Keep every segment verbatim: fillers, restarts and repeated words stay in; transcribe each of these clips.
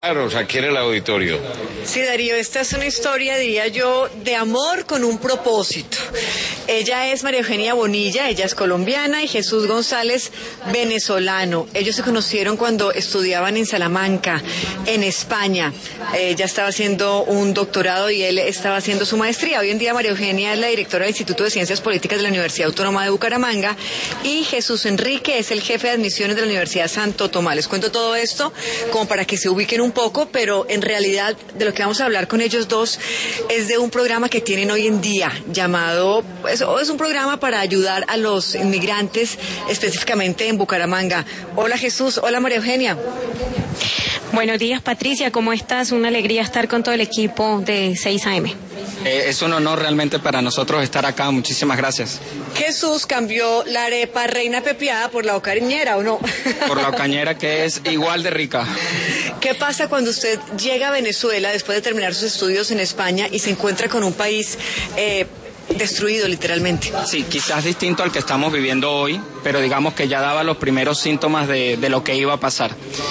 Claro, aquí en el auditorio. Sí, Darío, esta es una historia, diría yo, de amor con un propósito. Ella es María Eugenia Bonilla, ella es colombiana, y Jesús González, venezolano. Ellos se conocieron cuando estudiaban en Salamanca, en España. Ella estaba haciendo un doctorado y él estaba haciendo su maestría. Hoy en día María Eugenia es la directora del Instituto de Ciencias Políticas de la Universidad Autónoma de Bucaramanga, y Jesús Enrique es el jefe de admisiones de la Universidad Santo Tomás. Les cuento todo esto como para que se ubiquen un poco, pero en realidad de lo que vamos a hablar con ellos dos es de un programa que tienen hoy en día llamado, pues, es un programa para ayudar a los inmigrantes específicamente en Bucaramanga. Hola Jesús, hola María Eugenia. Buenos días Patricia, ¿cómo estás? Una alegría estar con todo el equipo de seis A M. Eh, es un honor realmente para nosotros estar acá, muchísimas gracias. Jesús cambió la arepa Reina Pepiada por la ocañera, ¿o no? Por la ocañera, que es igual de rica. ¿Qué pasa cuando usted llega a Venezuela después de terminar sus estudios en España y se encuentra con un país eh, destruido literalmente? Sí, quizás distinto al que estamos viviendo hoy, pero digamos que ya daba los primeros síntomas de, de lo que iba a pasar.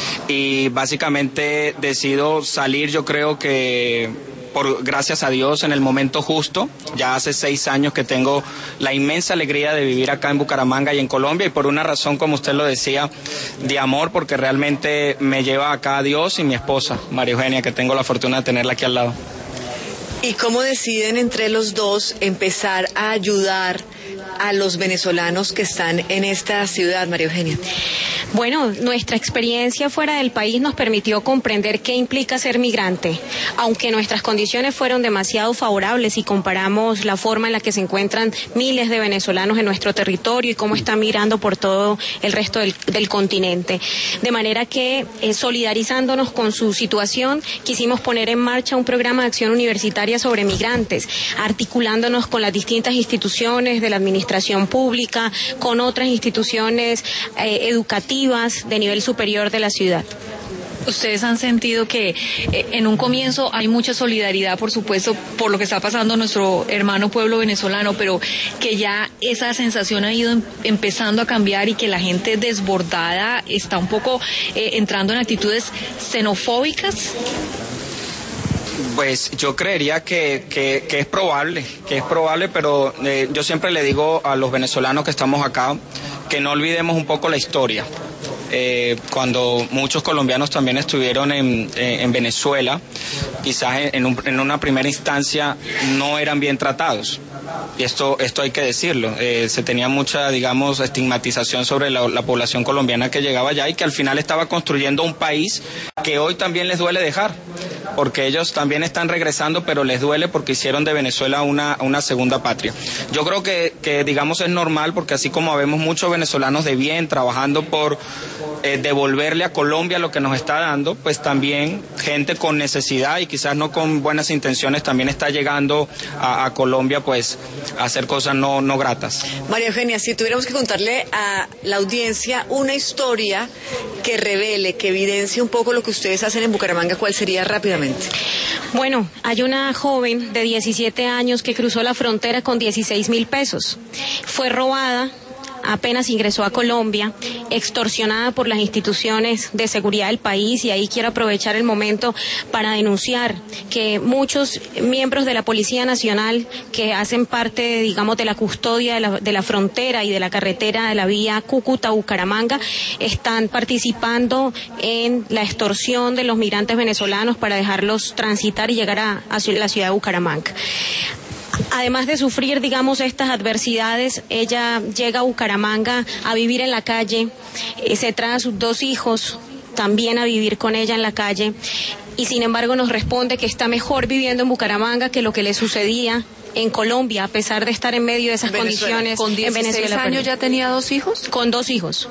Y básicamente decido salir, yo creo que por gracias a Dios en el momento justo. Ya hace seis años que tengo la inmensa alegría de vivir acá en Bucaramanga y en Colombia, y por una razón, como usted lo decía, de amor, porque realmente me lleva acá a Dios y mi esposa, María Eugenia, que tengo la fortuna de tenerla aquí al lado. ¿Y cómo deciden entre los dos empezar a ayudar a los venezolanos que están en esta ciudad, María Eugenia? Bueno, nuestra experiencia fuera del país nos permitió comprender qué implica ser migrante. Aunque nuestras condiciones fueron demasiado favorables y comparamos la forma en la que se encuentran miles de venezolanos en nuestro territorio y cómo están migrando por todo el resto del, del continente. De manera que, eh, solidarizándonos con su situación, quisimos poner en marcha un programa de acción universitaria sobre migrantes, articulándonos con las distintas instituciones de la administración pública, con otras instituciones eh, educativas de nivel superior de la ciudad. Ustedes han sentido que eh, en un comienzo hay mucha solidaridad, por supuesto, por lo que está pasando a nuestro hermano pueblo venezolano, pero que ya esa sensación ha ido em- empezando a cambiar y que la gente desbordada está un poco eh, entrando en actitudes xenofóbicas. Pues yo creería que, que, que es probable, que es probable, pero eh, yo siempre le digo a los venezolanos que estamos acá que no olvidemos un poco la historia. Eh, cuando muchos colombianos también estuvieron en, en, en Venezuela, quizás en, un, en una primera instancia no eran bien tratados. Y esto, esto hay que decirlo. Eh, se tenía mucha, digamos, estigmatización sobre la, la población colombiana que llegaba allá y que al final estaba construyendo un país que hoy también les duele dejar, porque ellos también están regresando, pero les duele porque hicieron de Venezuela una, una segunda patria. Yo creo que, que, digamos, es normal, porque así como vemos muchos venezolanos de bien trabajando por eh, devolverle a Colombia lo que nos está dando, pues también gente con necesidad y quizás no con buenas intenciones también está llegando a, a Colombia, pues, a hacer cosas no, no gratas. María Eugenia, si tuviéramos que contarle a la audiencia una historia que revele, que evidencie un poco lo que ustedes hacen en Bucaramanga, ¿cuál sería rápidamente? Bueno, hay una joven de diecisiete años que cruzó la frontera con dieciséis mil pesos. Fue robada, apenas ingresó a Colombia, extorsionada por las instituciones de seguridad del país, y ahí quiero aprovechar el momento para denunciar que muchos miembros de la Policía Nacional que hacen parte, digamos, de la custodia de la, de la frontera y de la carretera de la vía Cúcuta-Bucaramanga están participando en la extorsión de los migrantes venezolanos para dejarlos transitar y llegar a, a la ciudad de Bucaramanga. Además de sufrir, digamos, estas adversidades, ella llega a Bucaramanga a vivir en la calle, eh, se trae a sus dos hijos también a vivir con ella en la calle, y sin embargo nos responde que está mejor viviendo en Bucaramanga que lo que le sucedía en Colombia, a pesar de estar en medio de esas Venezuela. condiciones. ¿Con dieciséis años ya tenía dos hijos? Con dos hijos.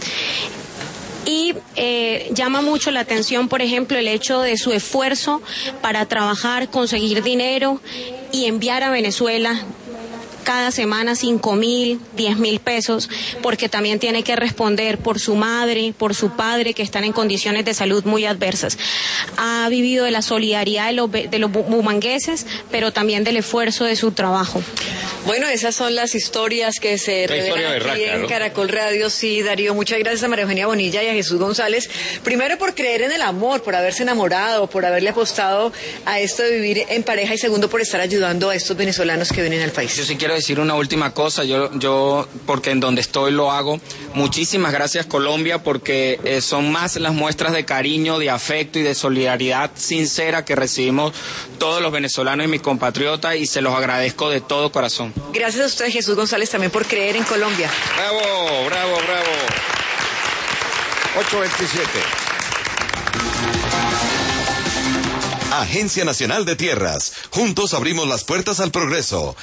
Y eh, llama mucho la atención, por ejemplo, el hecho de su esfuerzo para trabajar, conseguir dinero y enviar a Venezuela cada semana cinco mil, diez mil pesos, porque también tiene que responder por su madre, por su padre, que están en condiciones de salud muy adversas. Ha vivido de la solidaridad de los, de los bumangueses, pero también del esfuerzo de su trabajo. Bueno, esas son las historias que se revelan aquí en ¿no? Caracol Radio. Sí, Darío, muchas gracias a María Eugenia Bonilla y a Jesús González. Primero por creer en el amor, por haberse enamorado, por haberle apostado a esto de vivir en pareja, y segundo por estar ayudando a estos venezolanos que vienen al país. Yo sí quiero decir una última cosa, yo, yo porque en donde estoy lo hago. Muchísimas gracias, Colombia, porque eh, son más las muestras de cariño, de afecto y de solidaridad sincera que recibimos todos los venezolanos y mis compatriotas, y se los agradezco de todo corazón. Gracias a usted, Jesús González, también por creer en Colombia. Bravo, bravo, bravo. ocho veintisiete. Agencia Nacional de Tierras. Juntos abrimos las puertas al progreso.